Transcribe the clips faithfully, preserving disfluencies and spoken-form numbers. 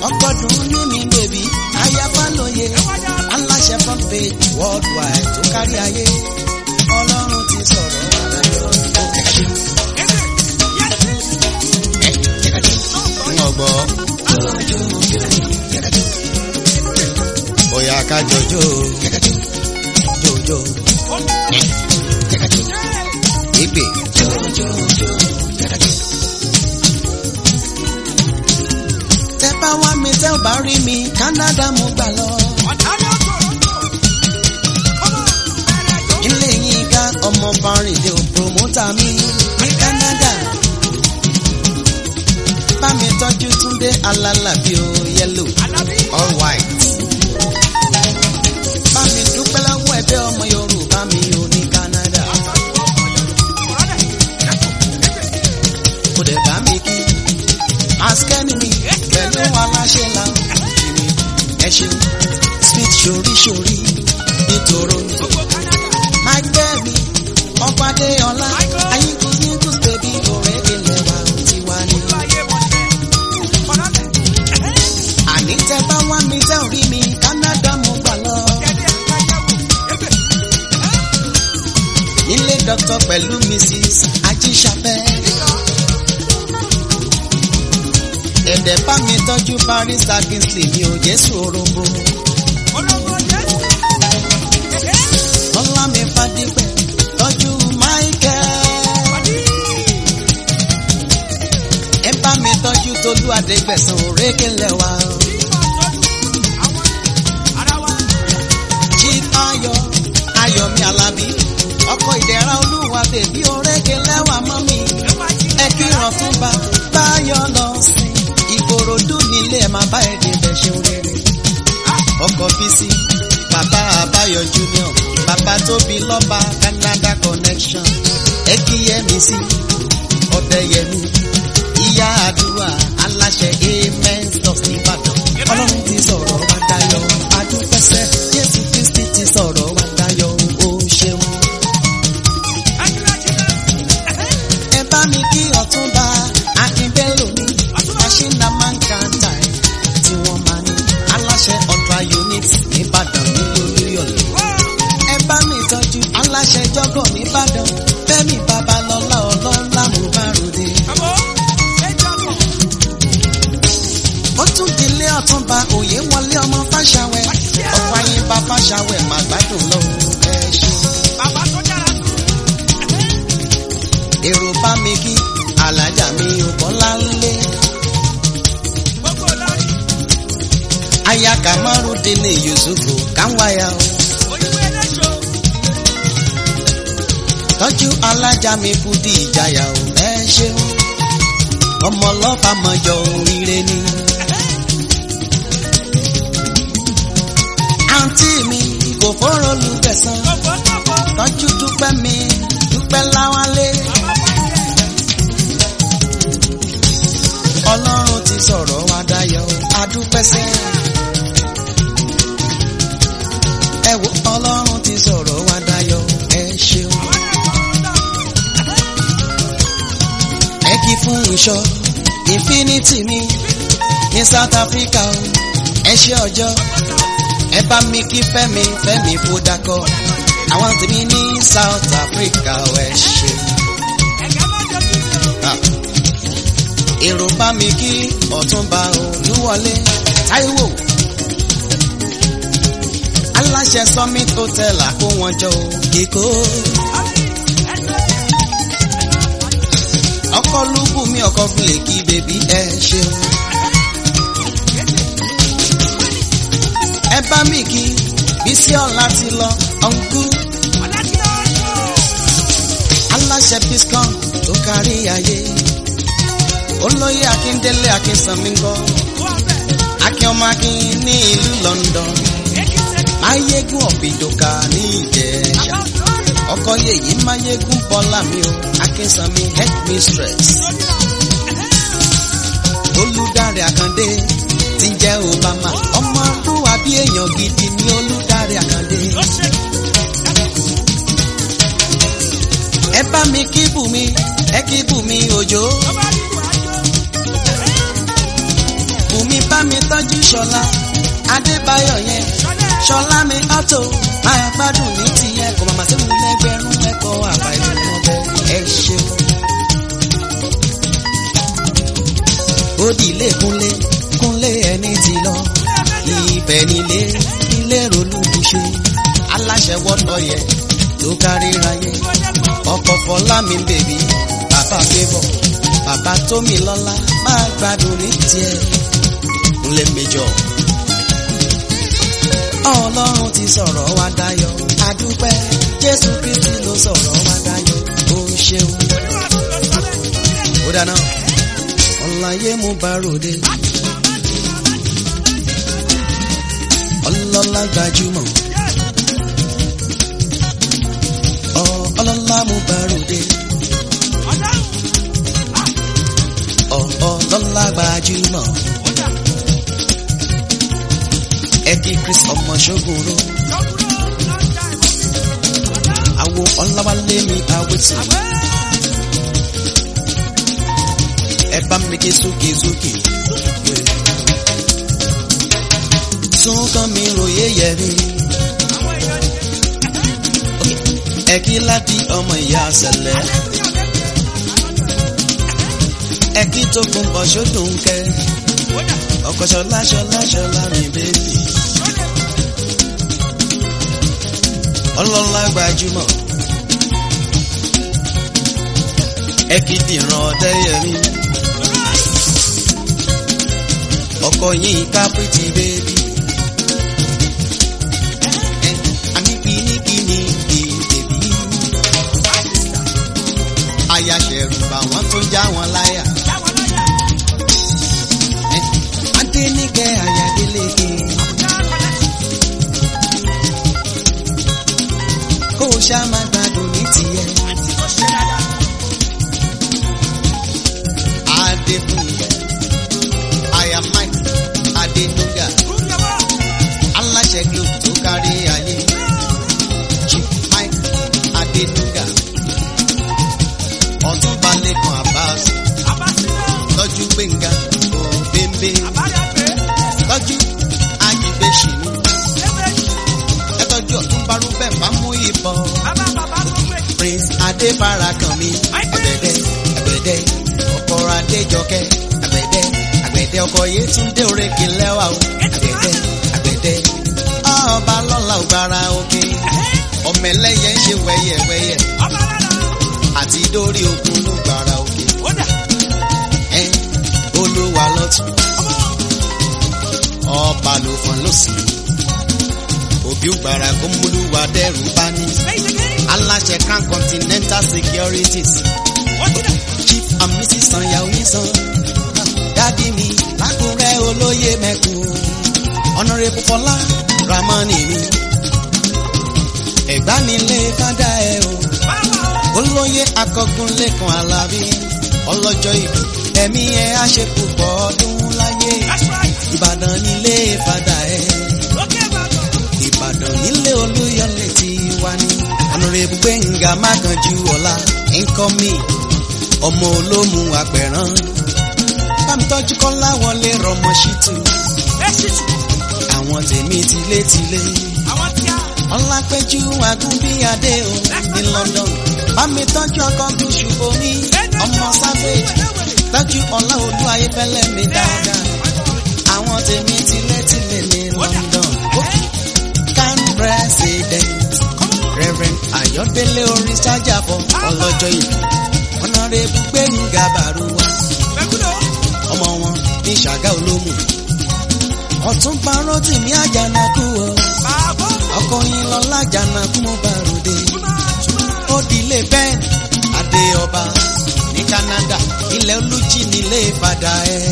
ọgbọ́dún ní mi bèbí ayábálòye aláṣẹ front page worldwide tó kárí ayé ọlọ́run ti sọ̀rọ̀ àdájọ́ ọgbọ́ bóyá ká jọjọ jọjọ ìgbè tẹ́ bá wá mi tẹ́ ò bá rí mi Canada mo gbà lọ. ilé yín ká ọmọ Fáríndé ò promoter mi ní Canada. bá mi tọ́jú Túndé alálàbí o yellow all white. bá mi dúpẹ́ lọ́wọ́ ẹgbẹ́ ọmọ Yorùbá mi ò ní Canada. kò dẹ̀ bá mi kí askẹ́ni mi pẹ̀lú aláṣẹ làwọn ìrìn ẹ ṣeun sweet ṣoríṣorí ní Toronto. máa gbẹ́ mi ọ̀pàdé ọ̀la ayíkú ní kùsùtẹ̀bí òrèké lẹ́wà tí wà ní. àní tẹ́ bá wá mi tẹ́ ò rí mi Canada mo gbà lọ. nílé Doctor pẹ̀lú Missus Ajíṣafẹ́. ẹ̀dẹ̀ bá mi tọ́jú Paris Kingsley mi ò Jésù orogbo. ọlá mi Fadípẹ̀ tọ́jú Michael. ẹ bá mi tọ́jú Tolú Adégbẹ̀sán òrékè lẹ́wà. Chief Ayọ̀ Ayọ̀ mi Alábí ọkọ ìdẹ̀ra Olúwa bèbí òrékè lẹ́wà mọ́ mi. ẹ kí Ọ̀túnba Báyọ̀ lọ sí Ìkòròdú nílé ẹ̀ máa bá ẹ̀dẹ̀ bẹ̀ ṣe rere. ọkọ̀ Bísí bàbá Àbáyọ̀ Junior bàbá Tóbi lọ́ba Canada connection. ẹ kí Yẹmí sí Ọ̀dẹ́yẹmí ìyá àdúrà aláṣẹ amen stop nìbàdàn. ọlọ́run ti sọ̀rọ̀ wá dayọ̀ adúpẹ́sẹ́ Jésù Kristi ti sọ̀rọ̀ wá dayọ̀ ó ṣeun. ẹ bá mi kí Ọ̀túnba Akínbélò mi Machina man can die tí wọ́n máa ní aláṣẹ Ultra unit nìbàdàn nílé Olúyọ̀lé. ẹ bá mi tọ́jú aláṣẹ jọ́gọ̀ nìbàdàn Fẹ́mi Babalọ́lá ọlọ́lá mo bá ròde. ó tún dilé Ọ̀túnba òye wọlé ọmọ Fáṣàwẹ̀ ọ̀pọ̀ ayé bá Fáṣàwẹ̀ má gbádùn lọ́wọ́ ẹ ṣe. èrò bá mi kí alájà mi ò Bọ́lá ńlé. aya Kamarudin Yusufu Kanwaya o. tọ́jú alájà mi Kúdí Ìjàyà o ẹ ṣeun. ọmọ ọlọ́fà mọ̀jọ oríire ni. àǹtí mi kò fọ́rọ̀ Olùgbẹ̀san. tọ́jú Dúpẹ́ mi Dúpẹ́ Láwálé. ọlọ́run ti sọ̀rọ̀ wá dayọ̀ adúpẹ́sẹ́. ẹ wo ọlọ́run ti sọ̀rọ̀ wá dayọ̀ ẹ ṣeun. ẹ kí fún ìṣọ́ infinity mi ní South Africa o ẹ ṣe ọjọ́. ẹ bá mi kí Fẹ́mi Fẹ́mi Fọdákọ àwọn tèmi ní South Africa o ẹ ṣe. èrò bá mi kí Ọ̀túnba Olúwọlé Táíwò aláṣẹ Summit Hotel àkó wọn jọ kíkó. ọkọ lúbù mi ọkọ fúnlẹ̀ kí bèbí ẹ ṣeun. ẹ bá mi kí Bísí ọ̀la ti lọ ọ̀nkú aláṣẹ Piscon tó kárí ayé. olóyè Akíndélé Akínsanmíńkọ́ Akin ọmọ Akin ní ìlú London. Máyégún ọ̀bìdòkà ní Ìjẹ̀ṣà ọkọ yèyí Máyégún Bọ́lá mi o Akínsanmí head mistress. Olùdarí Àkàndé ti jẹ́ Obama ọmọ ọdún àbí èèyàn gidi ní Olùdarí Àkàndé. ẹ bá mi kí Bùnmi ẹ kí Bùnmi Òjó. Bùnmi mi bá mi tọ́jú ṣọlá adébáyọ̀ yẹn ṣọlá mi ọ̀tọ̀ máa gbádùn ní tìyẹn kò màmá sí mi lẹ́gbẹ̀rún ẹ̀kọ́ àbá ìlú ọbẹ̀ ẹ ṣeun. ó di ilé kúnlé kúnlé ẹni tí lọ ibẹ̀ nílé ilé rolúbuṣe aláṣẹ wọ́tọ̀ yẹ tó kárí ráyé ọkọ̀ fọlá mi bèbí bàbá favour bàbá tómi lọ́lá máa gbádùn ní tiẹ̀ kúnlé méjọ. ọlọ́run ti sọ̀rọ̀ wá dayọ̀ adúpẹ́ jésù kristi ló sọ̀rọ̀ wá dayọ̀ ó ṣeun. ó dáná ọláyé mú bá ròde ọlọ́lá gbajúmọ̀ ọlọ́lá mú bá ròde ọlọ́lá gbajúmọ̀ ẹbí Chris ọmọ ṣógunró àwo ọláwálé mi àwẹ̀tì ẹ bá mi ké sókè sókè tún kàn mí ròyé yẹ mi ẹ kí láti ọmọ ìyá sẹlẹ ẹ kí tó kún bọ ṣódùn kẹ ọkọ ṣọlá ṣọlá ṣọlá mi bébì ọlọ́lá gbajúmọ̀ ẹ kí dìran ọdẹyẹmí ọkọ yín ká pretty baby aníkíníkíní bèbí ayàṣẹrù bá wọn tó já wọn láyà adéníkẹ ayàdélékè kó o ṣá máa gbádùn ní tiẹ̀ adéfúnyẹ aya Mike adénúgà aláṣẹ globe tó kárí ayé Chief Mike adénúgà ọ̀túnba lẹ́kàn Abbas tọ́jú gbẹ̀ngà òbẹ́ńbẹ́ tọ́jú ajígbé ṣìnú ẹ tọ́jú ọ̀túnba rúbẹ̀ bá mú ìbọn Prince adébárakànmí ẹ̀bẹ̀dẹ̀ ẹ̀bẹ̀dẹ̀ ọkọ̀ adéjọkẹ́ ẹ̀bẹ̀dẹ̀ àgbẹ̀dẹ̀ ọkọ̀ yétúndé orékè lẹ́wà o àgbẹ̀dẹ̀ àgbẹ̀dẹ̀ ọba lọ́la ògbára òkè ọmọ ẹlẹ́yẹ ń ṣe wẹ́yẹ̀wẹ́yẹ̀ àti dórí ogun ló gbára òkè ẹ olúwa lọ́tún ọba ló fọn lọ́sì òbí ògbára kó múlùwà dẹ́rù bá ní aláṣẹ Crown Continental Securities Chief and Missus Sanya Oyisan dádì mi lákùrẹ́ olóyè mẹ́kù Honorable Fọlá Ramani mi ẹ̀gbá nílé fádà ẹ̀ o olóyè akọgun lẹ́kan Alábí ọlọ́jọ́ ìbí ẹ̀mí ẹ̀ á ṣe púpọ̀ ọdún láyé Ìbàdàn nílé fádà ẹ̀ Ìbàdàn nílé Olúyọ̀lé ti wá ní Honorable Gbénga Máganjúọlá nkọ́mí ọmọ olómù àpẹ̀rán bámitọ́jú kọ́lá wọlé rọmọ ṣìtù àwọn tèmi tilétilé ọlápẹ́jú agúnbíadé o ní London bámitọ́jú ọkọ̀ gúúsù omi ọmọ savage tọ́jú ọlá olú ayéfẹ́lẹ́ mi dáadáa àwọn tèmi tilétilé ní London can president Reverend Ayọ̀délé Oríṣàjàbọ̀ ọlọ́jọ́ ìbí Honorable Gbénga Bàrúwà ọmọ wọn ní Ṣàgá Olómù ọ̀tún parọ́ tìmí àjànàkú o ọkọ yín lọ́lá àjànàkú mo bá ròde ó dilé bẹ́ẹ̀ adé ọba ní Canada ilẹ̀ olújí nílé padà ẹ̀.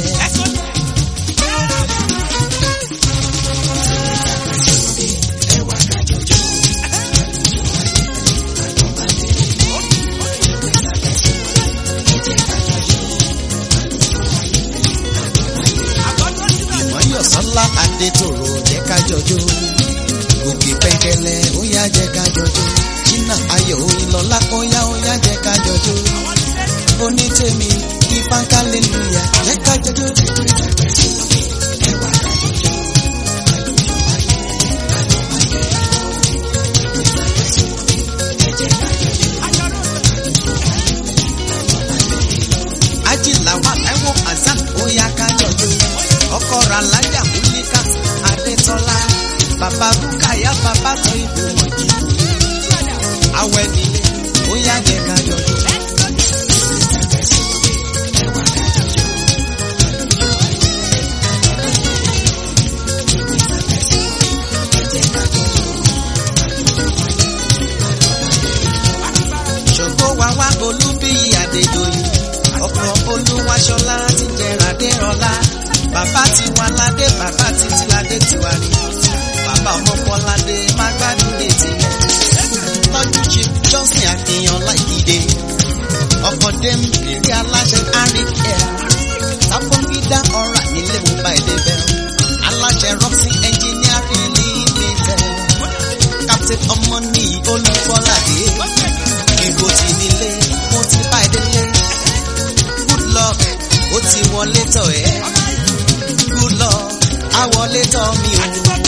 Sọlá Adétòrò jẹ́ ká jọjó Gòkè Pẹ́kẹ́lẹ́ ó yá jẹ́ ká jọjó Ṣínà Ayọ̀ Oyinlọ́lá ó yá ó yá jẹ́ ká jọjó Onítèmi kí fáńkálẹ́lúyà jẹ́ ká jọjó. bàbá Búkáyà bàbá tó ìbò wọ̀nyí. Àwẹ̀ nílé, ó yá jẹ́ ká jọjọ́. Ṣògo wá wá Olúbíyì Adédoyin, ọkọ̀ Olúwaṣọlá ti jẹrà dé ọlá. Bàbá ti wà ládé, bàbá ti ti ládé tiwa ni. Bàbá ọmọkọ́ládé má gbádùn lè tilẹ̀. Tọ́jú Chief Johnson Akínyàn Láìkídé. Ọkọ̀ Dame Rírí aláṣẹ Arik Air. Sáfọ́ngídá ọ̀rà nílé Mumbai Débẹ̀. Aláṣẹ Roxy Engineering Limited. Captain Ọmọní Olúbọ́ládé. Ìbò ti nílé, mo ti bá ẹ délé. Good luck, ó ti wọlé tọ̀ ẹ́. Good luck, á wọlé tọ̀ mi o.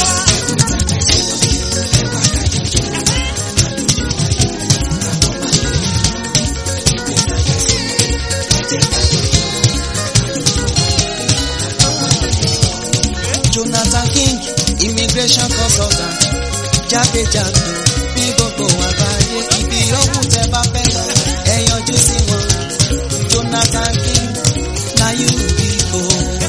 Jonathan King, immigration consultant, jákèjádò ní gbogbo àgbáyé, ibi yòówù tẹ́ bá fẹ́ lọ, ẹ yọjú sí wọn. Jonathan King, na you be o.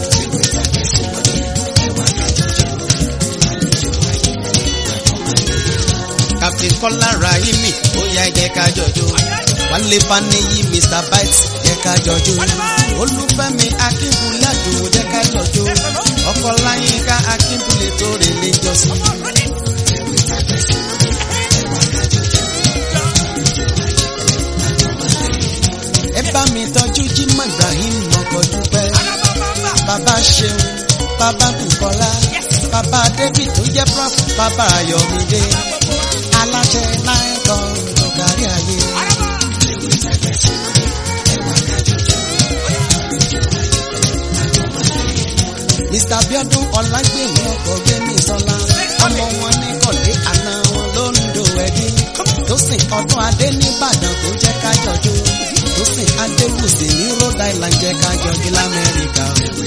Captain Kọ́lá Rahimi, ó yá jẹ́ ká jọjọ́. Wálé Fáníyì, Mister Bites, jẹ́ ká jọjọ́. Olúfẹ́mi Akínbúlé Àdùn, jẹ́ ká jọjọ́. Ọkọ Láyínká Akínbúlé tó rè lé jọ́sìn. Ẹ bá mi tọ́jú Jímọ̀ Ibrahim ọkọ̀ dúpẹ́. Bàbá Ṣeun, bàbá Bùkọ́lá, bàbá David tó jẹ́ prof, bàbá Ayọ̀mídé. Aláṣẹ láìkọ́ lọ́gàrí ayé. Mister Bíọ́dún Ọlágbèmí ọkọ̀ Gbémi Sọlá. Ọmọ wọn ní Kọ̀lé, àná wọn ló ń do ẹ̀dín. Tó sìn ọdún adé nìbàdàn tó jẹ́ ká jọjú. Tó sìn Adébùsì ní Rhode Island jẹ́ ká jọjú l'Amẹ́ríkà.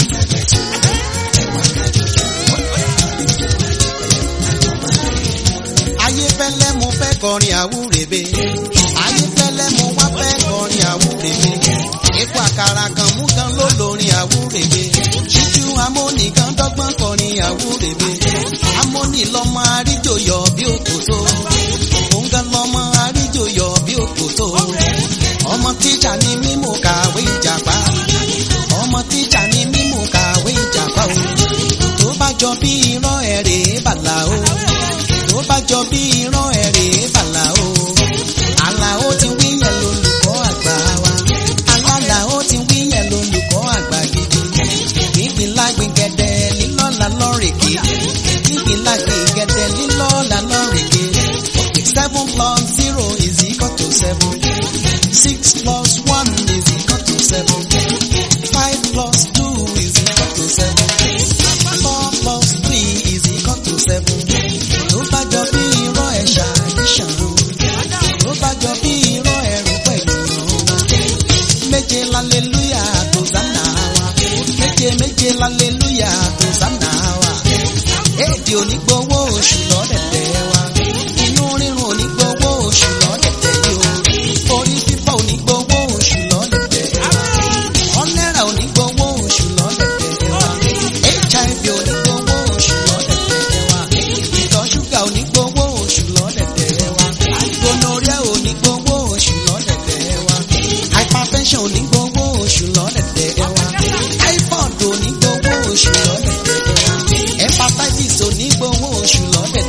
Ayéfẹ́lẹ́ mo fẹ́ kọrin àwúrèbe. Ayéfẹ́lẹ́ mo wá fẹ́ kọrin àwúrèbe. Epo àkàrà kan mú kan ló lórin àwúrèbe. Ṣíjú amóni kan dọ́gbọ́n kọrin àwúrèbe. Amóni lọ́mọ àríjòyọ̀ bí òkòtó. Òun gan lọ́mọ àríjòyọ̀ bí òkòtó. Ọmọ tíjà ni mí mo kàwé ìjàpá. Ọmọ tíjà ni mí mo kàwé ìjàpá o. Tó bá jọ bí irọ́ ẹ̀rẹ̀ bàlá o. Tó bá jọ bí irọ́ ẹ̀rẹ̀ bàlá o. Àlàó ti wí yẹn lolùkọ́ àgbà wa. Alálàó ti wí yẹn lolùkọ́ àgbà gidi. Nígbìnlágbìn gẹ̀dẹ̀ lílọ́la lọ́rèké. Nígbìnlágbìn gẹ̀dẹ̀ lílọ́la lọ́rèké. Seven plus zero is equal to seven. Six plus one is equal to seven. Five plus two is equal to seven. Four plus three is equal to seven. Tó bá jọ bí irọ́ ẹ̀ṣà addition. Tó bá jọ bí irọ́ ẹ̀rù pẹ̀lú ìrànwọ́. Méje lálélúyà tó sánà wa. Méje méje lálélúyà tó sánà wa. Èdè onígbowó oṣù lọ́dẹ̀dẹ̀ wa. Inú rírun onígbowó oṣù lọ́dẹ̀dẹ̀ yóò. Orí fífọ́ onígbowó oṣù lọ́dẹ̀dẹ̀ wa. Kọ́lẹ́rà onígbowó oṣù lọ́dẹ̀dẹ̀ wa. H I V onígbowó oṣù lọ́dẹ̀dẹ̀ wa. Ìtọ̀ ṣúgà onígbowó oṣù lọ́dẹ̀dẹ̀ wa. Gonorrhea onígbowó oṣù lọ́dẹ̀dẹ̀ wa. Hypertension onígbowó oṣù lọ́dẹ̀dẹ̀ wa. Typhoid onígbowó oṣù lọ́dẹ̀dẹ̀ wa. Hepatitis onígbowó oṣù lọ́dẹ̀dẹ̀ wa.